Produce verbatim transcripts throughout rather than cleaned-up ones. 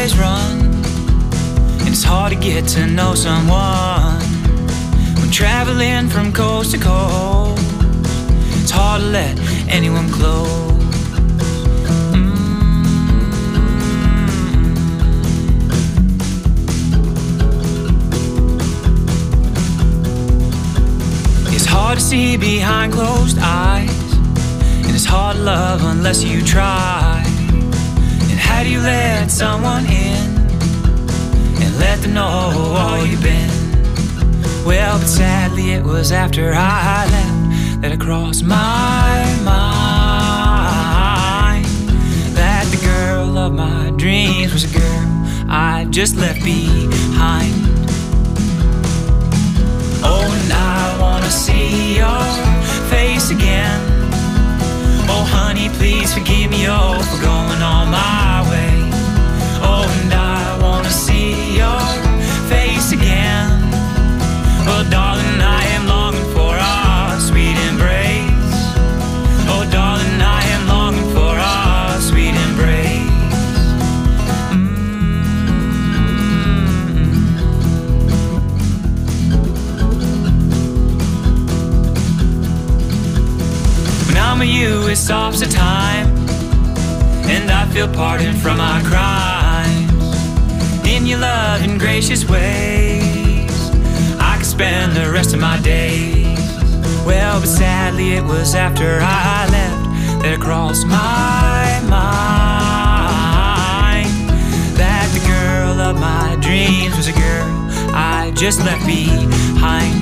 always run, and it's hard to get to know someone when traveling from coast to coast. It's hard to let anyone close. It's hard to see behind closed eyes, and it's hard to love unless you try. And how do you let someone in and let them know all you've been? Well, but sadly it was after I left that it crossed my mind that the girl of my dreams was a girl I just left behind. Oh, and I wanna see your face again. Oh, honey, please forgive me, oh, for going on my way. Oh, and I wanna see your face again. Oh, darling, I am longing for our sweet embrace. Oh, darling, I am longing for our sweet embrace. When you, it stops the time, and I feel pardoned from my crimes. In your loving, gracious ways, I could spend the rest of my days. Well, but sadly it was after I left that it crossed my mind that the girl of my dreams was a girl I just left behind.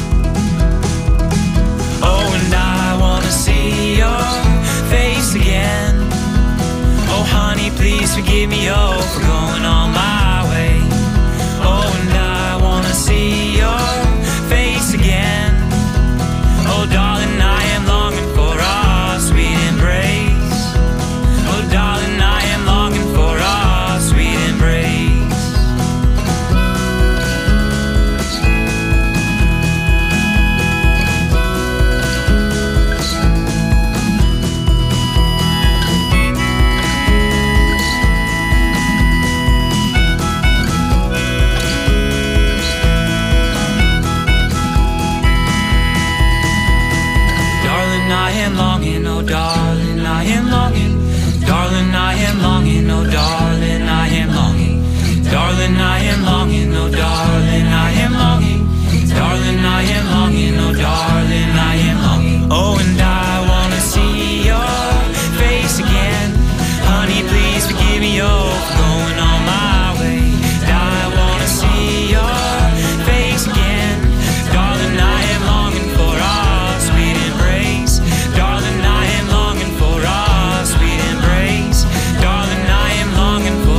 Oh, and I wanna see your face again. Oh, honey, please forgive me, oh, for going on my way. Oh, and I wanna see your face again. Oh, darling, I am longing for our sweet embrace. Oh, darling, I am longing for our sweet embrace. I am longing, oh darling, I am longing. Darling, I am longing, oh darling, I am longing. Darling, I am longing, oh darling, I am longing. Darling, I am longing, oh darling, I am longing. Oh, and I wanna see your face again. Honey, please forgive me, oh, for going on my way. I wanna see your face again. Darling, I am longing for our sweet embrace. Darling, I am longing for our sweet embrace. Darling, I am longing for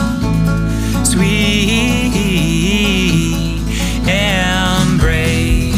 our sweet embrace.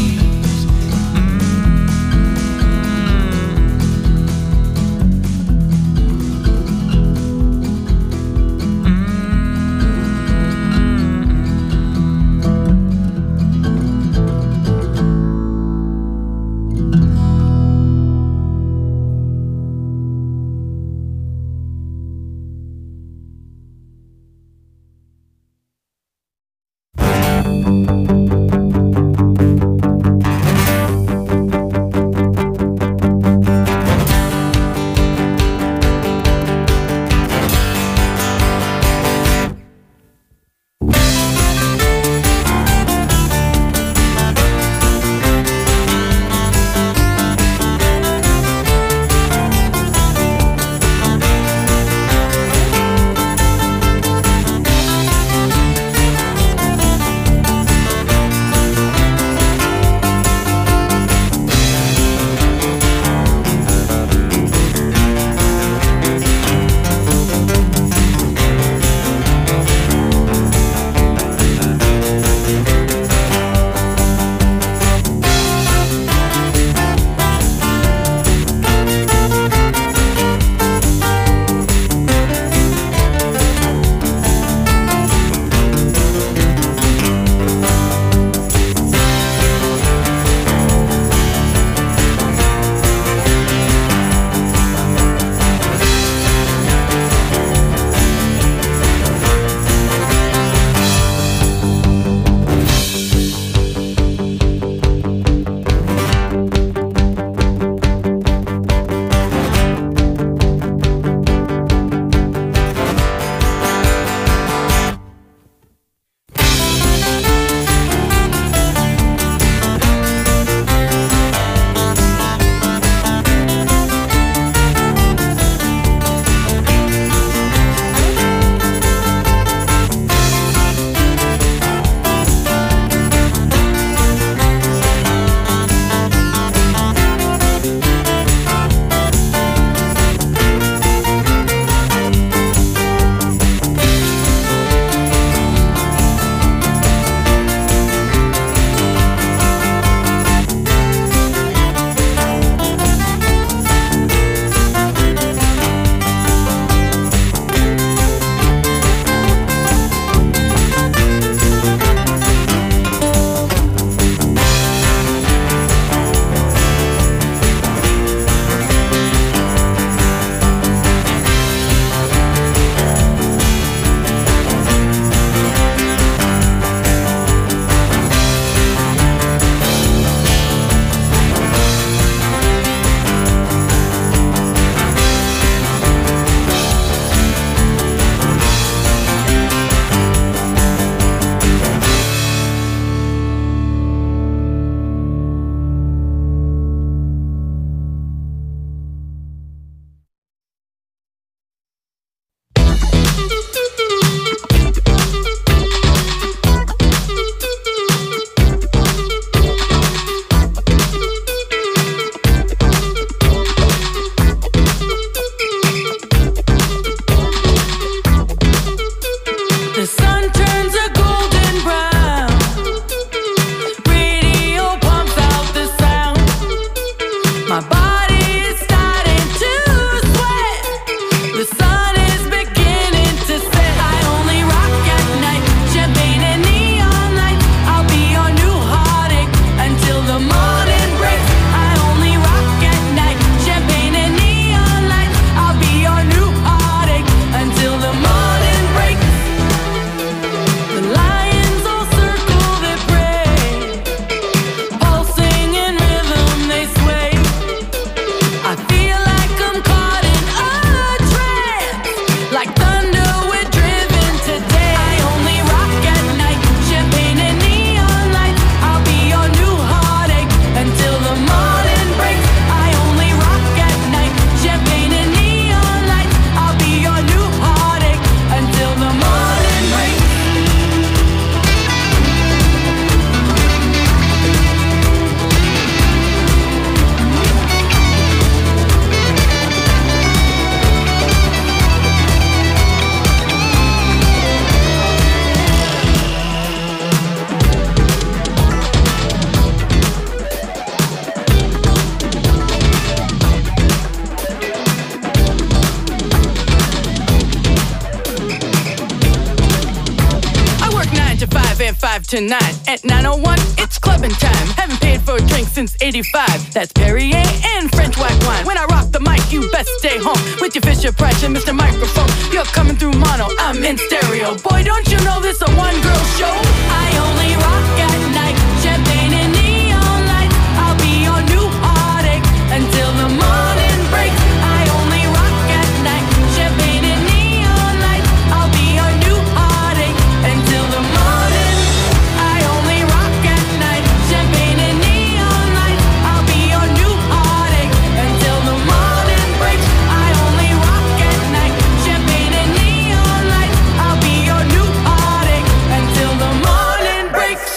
tonight. At nine oh one, it's clubbing time. Haven't paid for a drink since eighty-five. That's Perrier and French white wine. When I rock the mic, you best stay home with your Fisher Price and Mister Microphone. You're coming through mono, I'm in stereo. Boy, don't you know this a one-girl show? I only rock at night. Champagne and neon lights. I'll be your new heartache until the morning breaks. I only rock at night. Champagne and neon lights. I'll be your new heartache until the morning. I only rock at night. Champagne and neon lights. I'll be your new heartache until the morning breaks. I only rock at night. Champagne and neon lights. I'll be your new heartache until the morning breaks.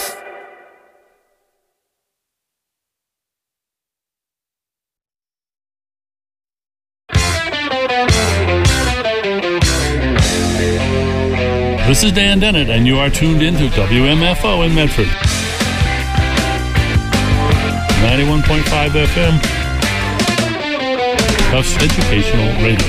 This is Dan Dennett, and you are tuned into W M F O in Medford. ninety-one point five F M. Tufts Educational Radio.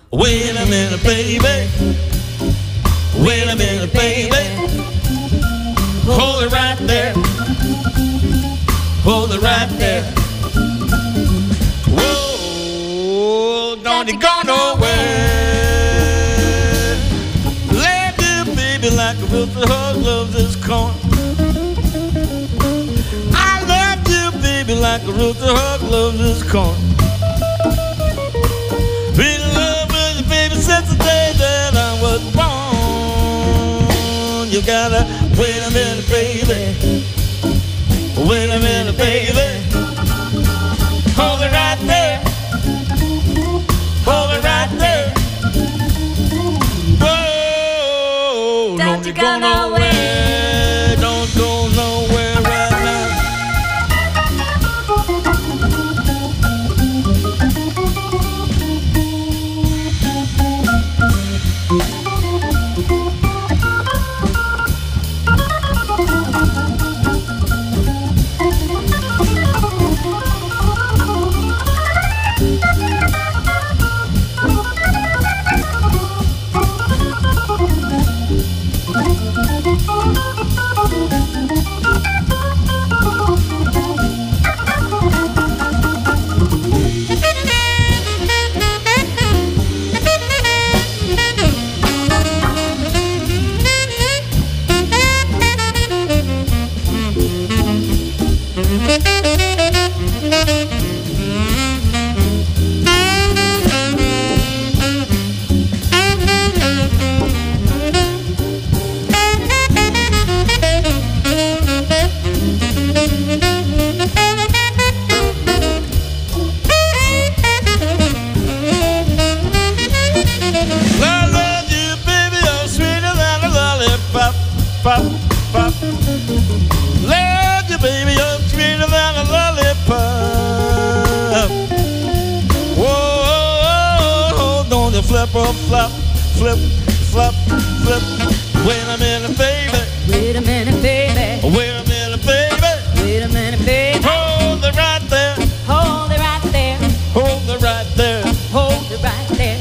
Wait a minute, baby. Wait a minute, baby. Hold it right there. Hold it right there. Whoa, don't you go nowhere. Love you, baby, like a rooster hug loves his corn. I love you, baby, like a rooster hug loves his corn. Been in love with you, baby, since the day that I was born. You gotta wait a minute, baby. Wait a minute, baby. Hold it right there. Hold it right there. Whoa, don't you go nowhere. Don't go nowhere right now. Pop, pop. Love you, baby, you're sweeter than a lollipop. Whoa, don't you flip or flop, flip, flop, flip. Wait a minute, baby. Wait a minute, baby. Wait a minute, baby. Wait a minute, baby. Hold it right there. Hold it right there. Hold it right there. Hold it right there.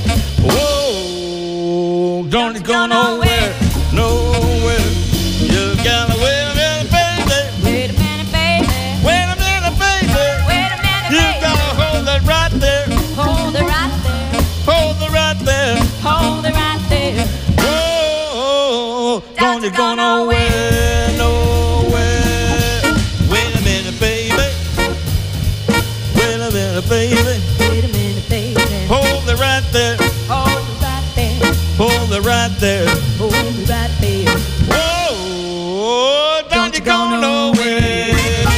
Whoa, don't you go nowhere, nowhere. You gotta wait a minute, baby. Wait a minute, baby. Wait a minute, baby. Wait a minute, You baby. gotta hold it right there. Hold it right there. Hold it right there. Hold it right there. Whoa, don't you go nowhere, nowhere. Wait a minute, baby. Wait a minute, baby. Wait a minute, baby. Hold it right there. Hold it right there. Hold it right there. Hold it right there. Whoa, don't you go nowhere.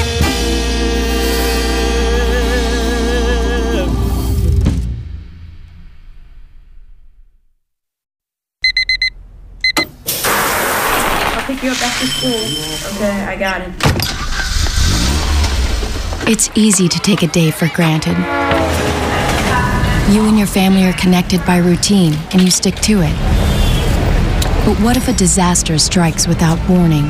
Pick you up after school. Okay, I got it. It's easy to take a day for granted. You and your family are connected by routine, and you stick to it. But what if a disaster strikes without warning?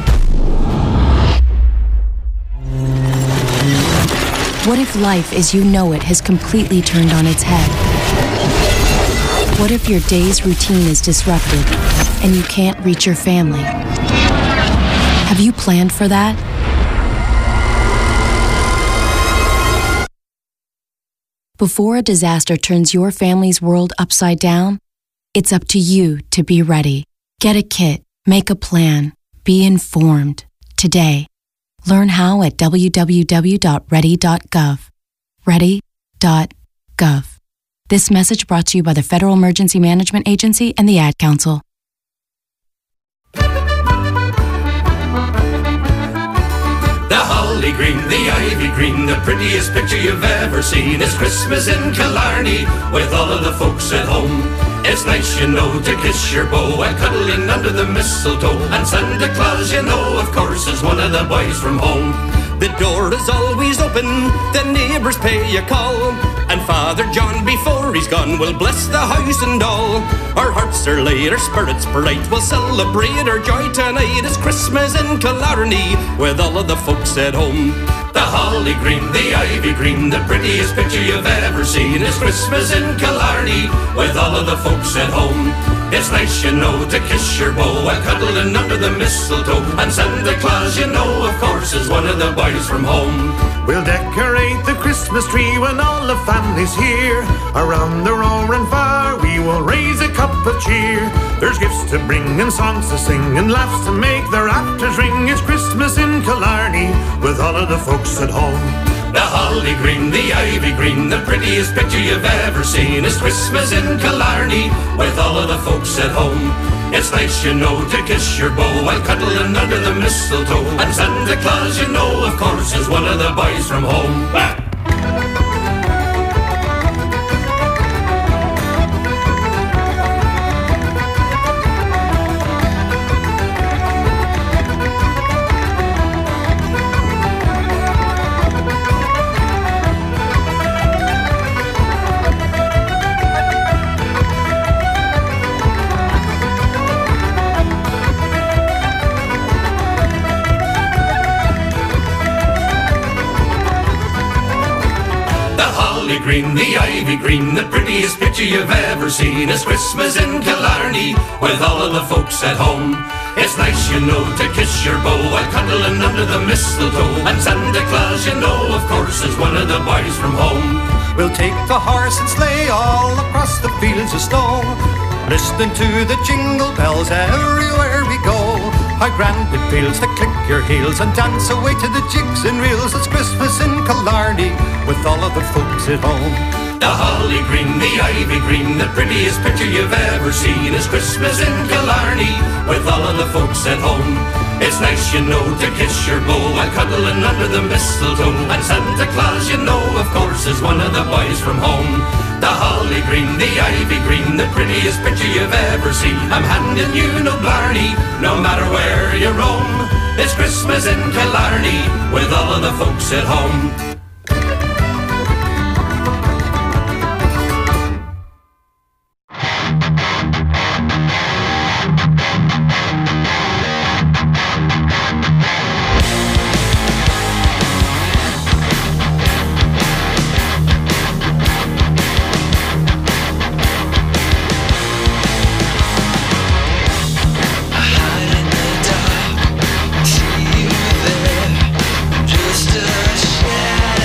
What if life as you know it has completely turned on its head? What if your day's routine is disrupted and you can't reach your family? Have you planned for that? Before a disaster turns your family's world upside down, it's up to you to be ready. Get a kit, make a plan, be informed today. Learn how at w w w dot ready dot gov. ready dot gov. This message brought to you by the Federal Emergency Management Agency and the Ad Council. The holly green, the ivy green, the prettiest picture you've ever seen. It's Christmas in Killarney with all of the folks at home. It's nice, you know, to kiss your beau and cuddling under the mistletoe. And Santa Claus, you know, of course, is one of the boys from home. The door is always open, the neighbours pay a call, and Father John, before he's gone, will bless the house and all. Our hearts are light, our spirits bright, we'll celebrate our joy tonight. It's Christmas in Killarney with all of the folks at home. The holly green, the ivy green, the prettiest picture you've ever seen is Christmas in Killarney with all of the folks at home. It's nice, you know, to kiss your beau while cuddling under the mistletoe. And Santa Claus, you know, of course, is one of the boys from home. We'll decorate the Christmas tree when all the family's here. Around the roaring fire we will raise a cup of cheer. There's gifts to bring and songs to sing and laughs to make the rafters ring. It's Christmas in Killarney with all of the folks at home. The holly green, the ivy green, the prettiest picture you've ever seen is Christmas in Killarney with all of the folks at home. It's nice, you know, to kiss your beau while cuddling under the mistletoe. And Santa Claus, you know, of course, is one of the boys from home. Bah! Green, the ivy green, the prettiest picture you've ever seen is Christmas in Killarney with all of the folks at home. It's nice, you know, to kiss your beau while cuddling under the mistletoe. And Santa Claus, you know, of course, is one of the boys from home. We'll take the horse and sleigh all across the fields of snow, listening to the jingle bells everywhere we go. How grand it feels to click your heels and dance away to the jigs and reels. It's Christmas in Killarney with all of the folks at home. The holly green, the ivy green, the prettiest picture you've ever seen is Christmas in Killarney with all of the folks at home. It's nice, you know, to kiss your beau while cuddling under the mistletoe. And Santa Claus, you know, of course, is one of the boys from home. The holly green, the ivy green, the prettiest picture you've ever seen. I'm handing you no blarney, no matter where you roam. It's Christmas in Killarney with all of the folks at home. Just a shadow.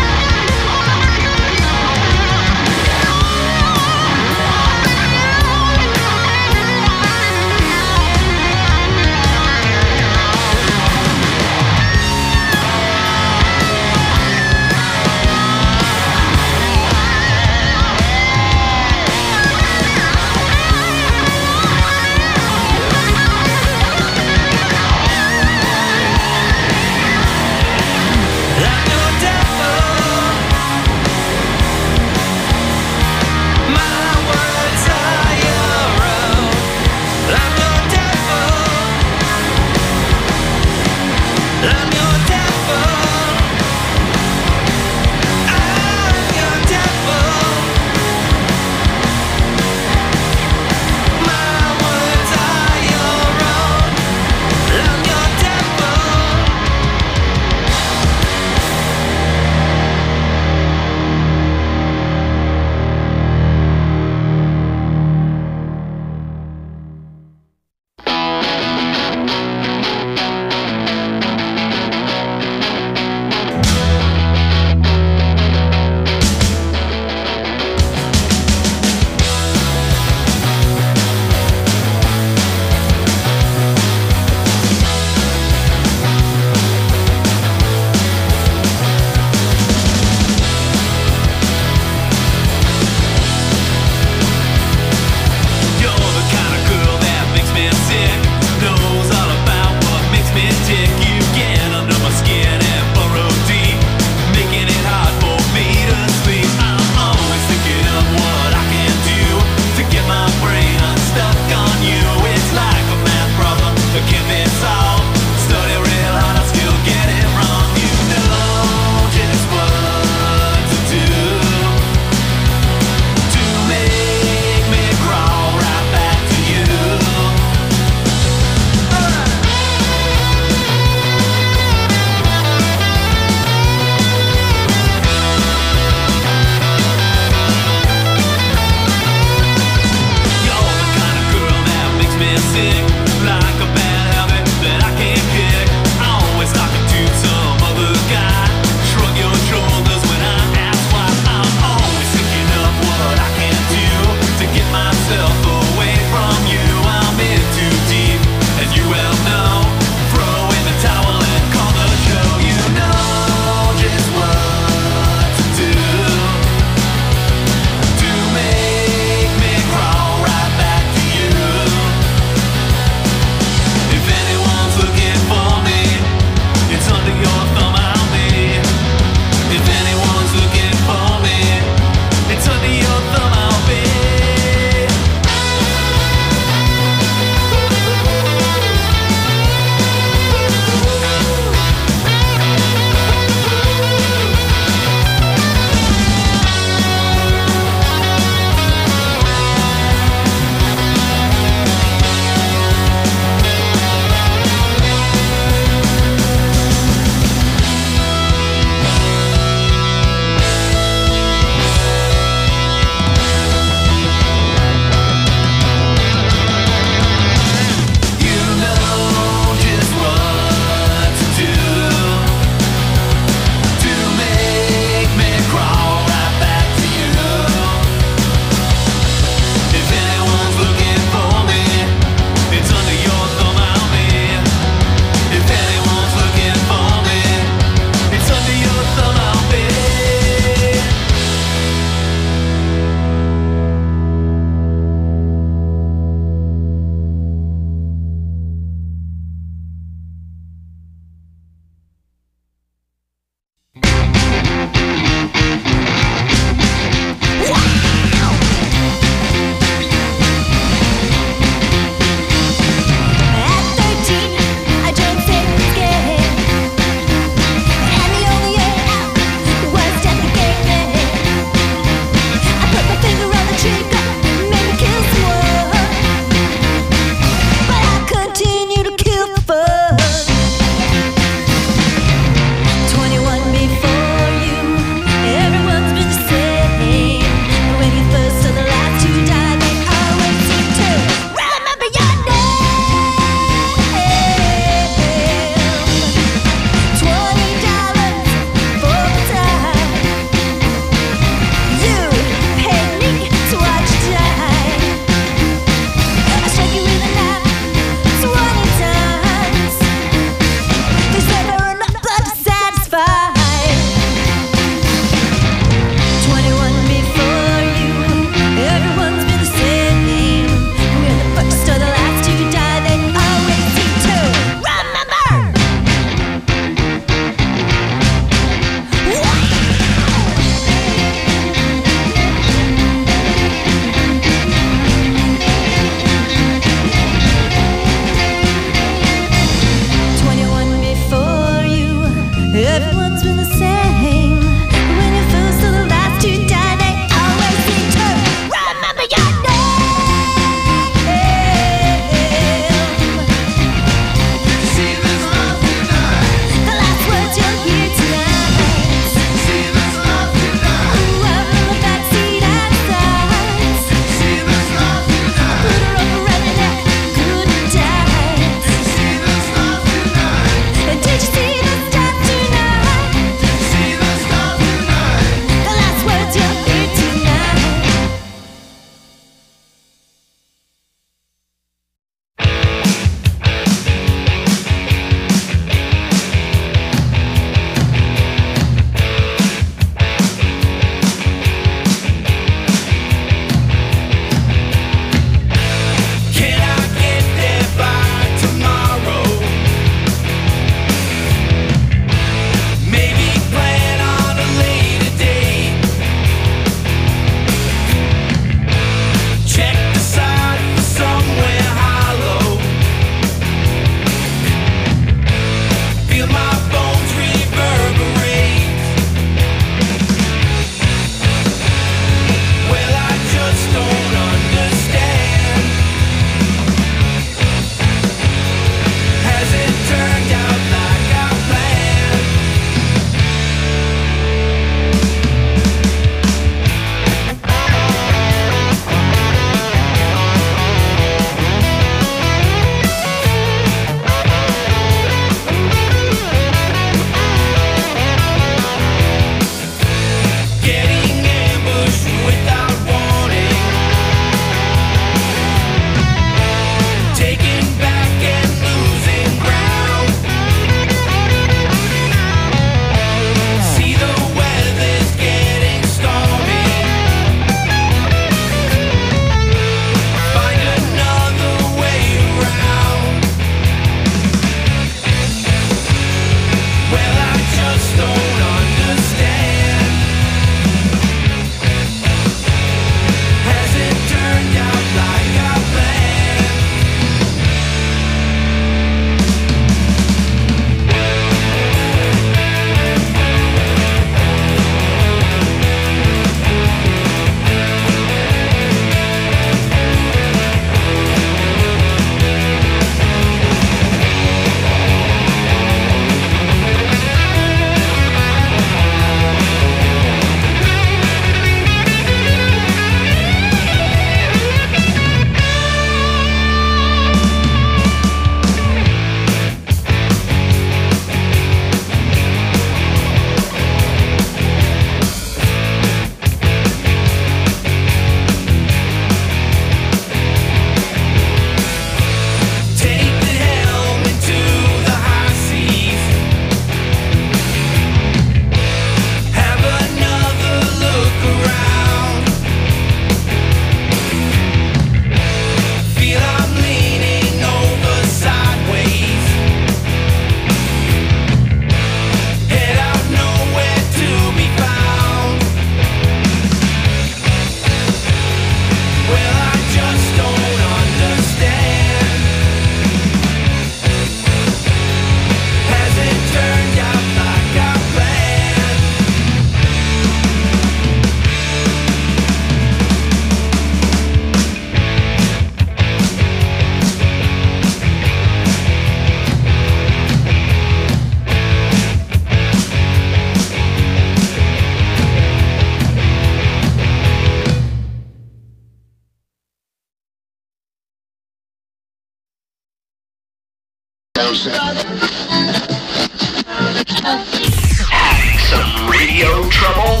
Having some radio trouble?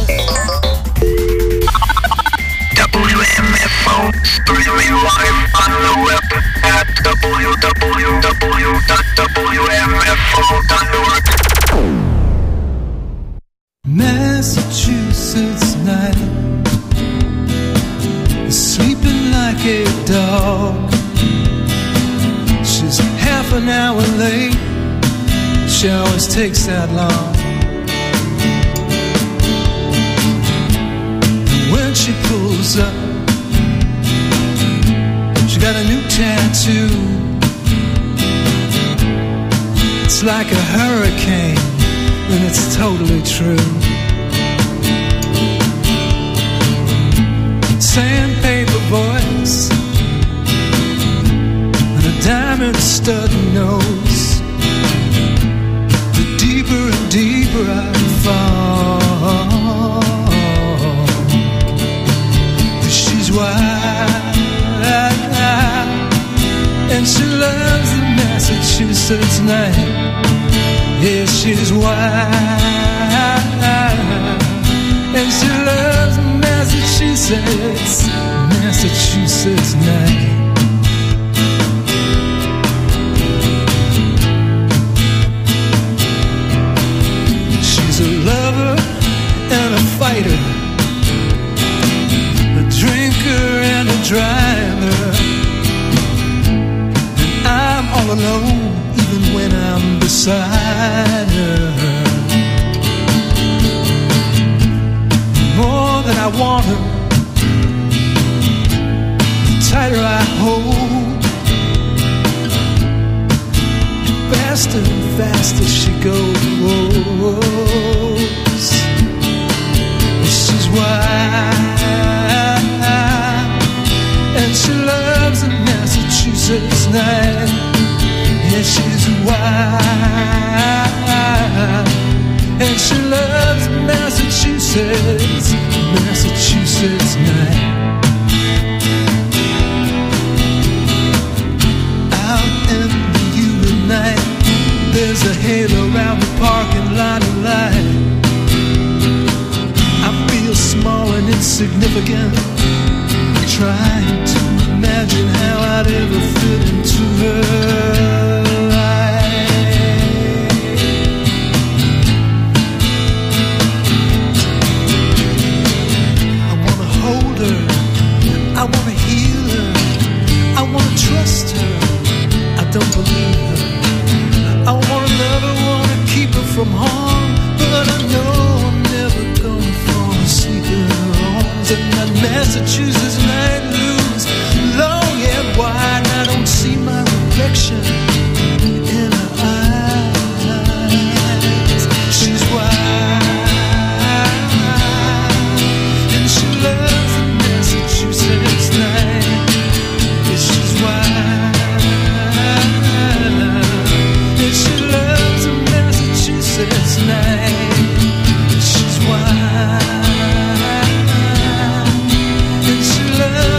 W M F O streaming live on the web at w w w dot w m f o dot org. Massachusetts night is sleeping like a dog. She's half an hour late. She always takes that long. When she pulls up, she got a new tattoo. It's like a hurricane, and it's totally true. Sandpaper voice and a diamond stud nose. The deeper and deeper I fall, she's wild, and she loves the Massachusetts night. Yeah, she's wild, and she loves the Massachusetts, Massachusetts night. She's a lover and a fighter, a drinker and a driver, and I'm all alone even when I'm beside her. More than I want her, the tighter I hold, the faster and faster she goes. She's wild, and she loves the Massachusetts night. Yeah, she's wild, and she loves Massachusetts, Massachusetts night. Out in the humid night, there's a halo around the parking lot of light. I feel small and insignificant, trying to imagine how I'd ever fit into her life. I wanna hold her, I wanna heal her, I wanna trust her, I don't believe her. I wanna love her, wanna keep her from harm, but I know I'm never gonna fall asleep in her arms. And that Massachusetts night looms long and wide, and I don't see my reflection in her eyes. She's wild, and she loves the Massachusetts night. Yeah, she's wild, and she loves the Massachusetts night. She's wild, and she loves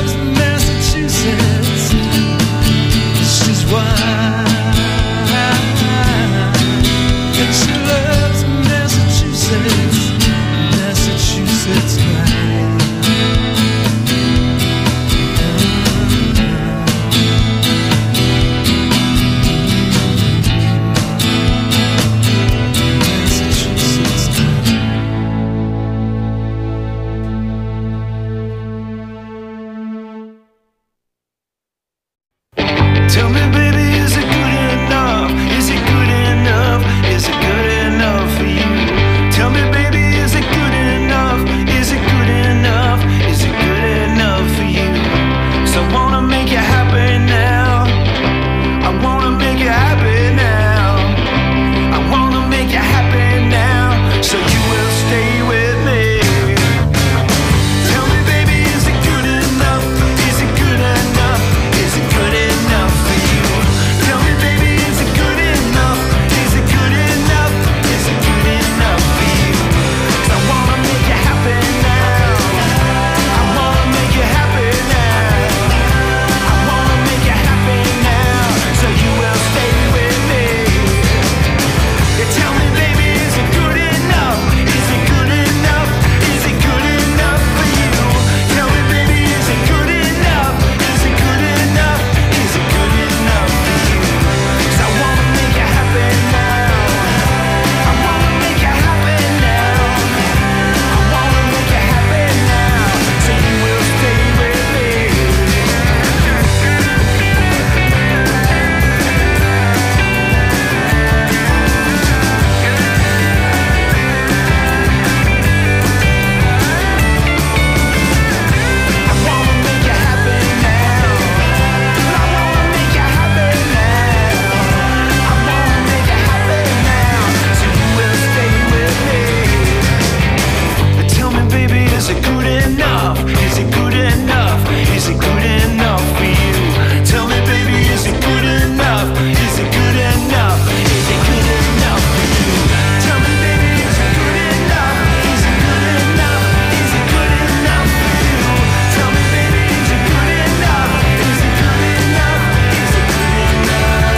Is it good enough? Is it good enough? Is it good enough for you? Tell me, baby, is it good enough? Is it good enough? Is it good enough for you? Tell me, baby, is it good enough? Is it good enough? Is it good enough for you? Tell me, baby, is it good enough? Is it good enough? Is it good enough?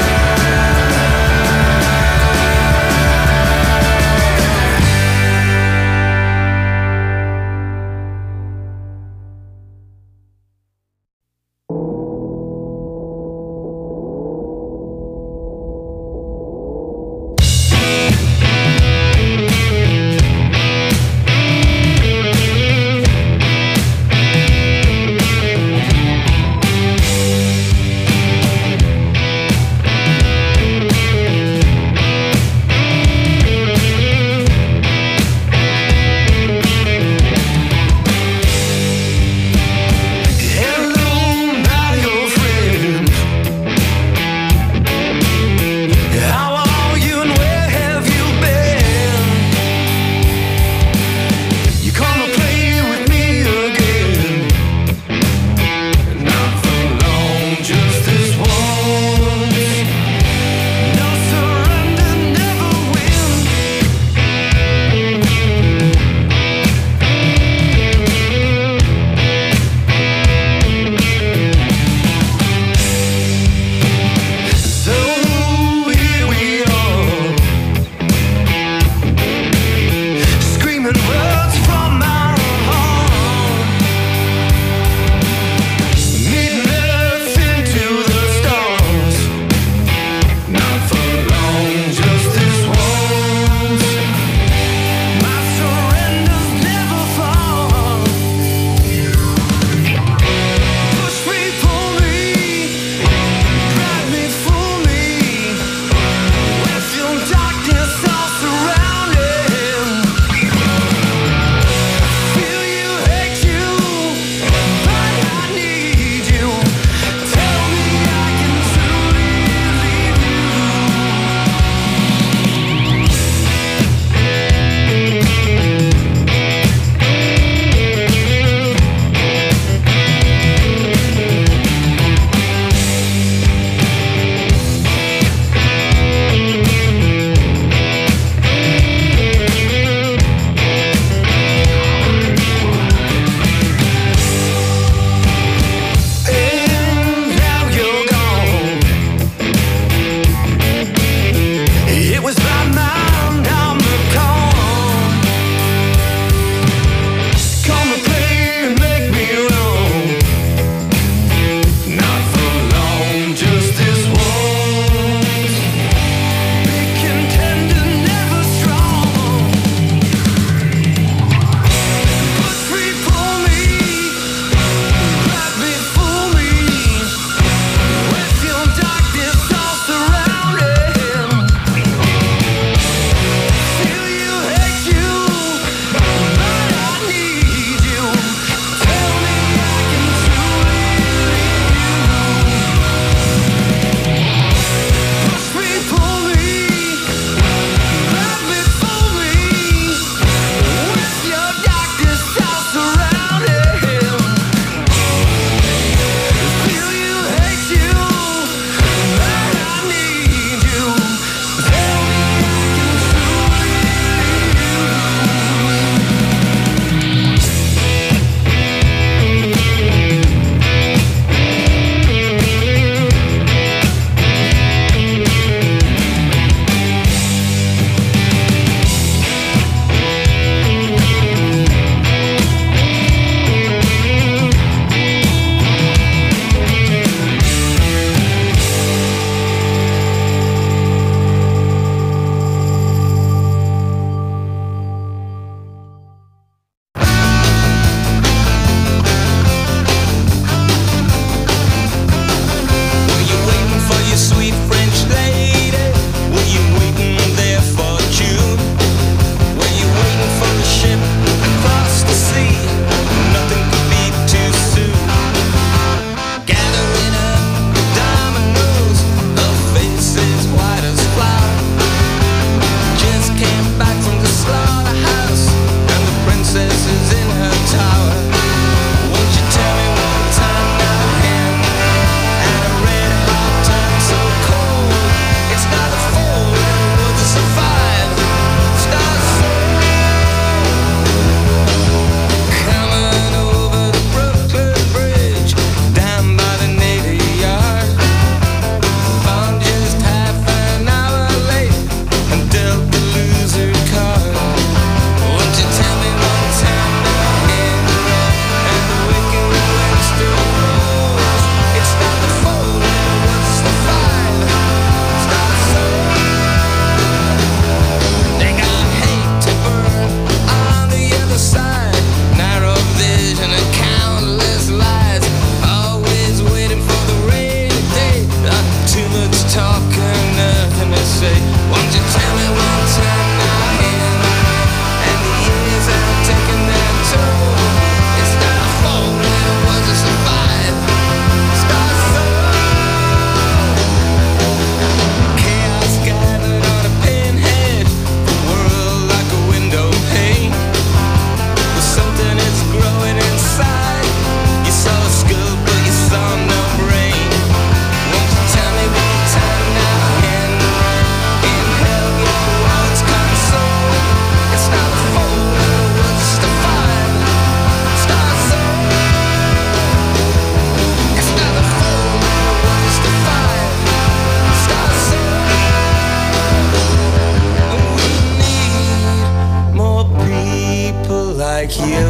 like you.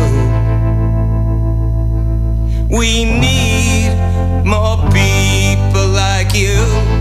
We need more people like you.